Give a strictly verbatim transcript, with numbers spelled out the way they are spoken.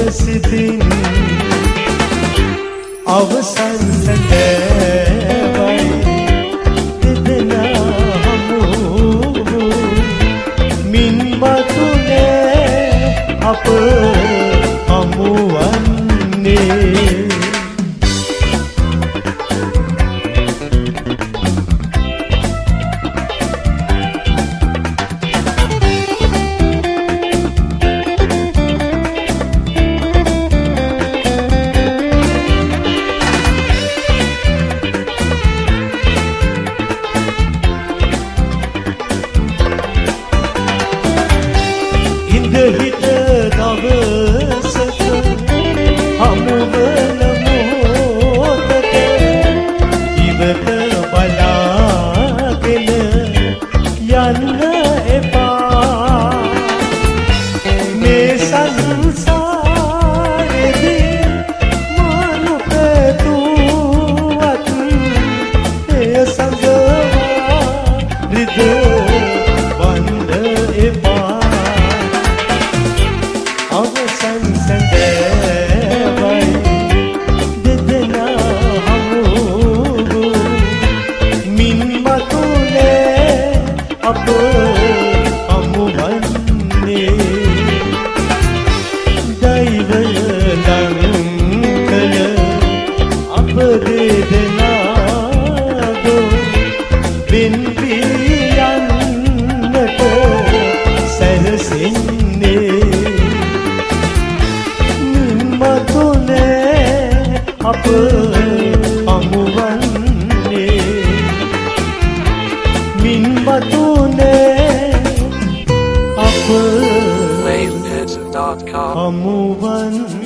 සිතින් අවසන් සැඳෑවයි දෙදෙනා හමු මින් මතුනේ අප හමුවන්නේ හිත දවසක හමුවන මොහොතක ඉවත බලාගෙන යන්න එපා මේ සංසාරෙදී මානුකතුවත් එය සඟවා රිද වන්ද එපා අවසන් සැඳෑවයි දෙදෙනා හමු මින් මතුනේ අප හමුවන්නේ දෛවය ලං කළ අප දෙදෙනා දෝ වෙන් වී යන්නට සැලසෙන්නේ අප හමුවන්නේ මින් මතුනේ අප wavenet dot com හමුවන්නේ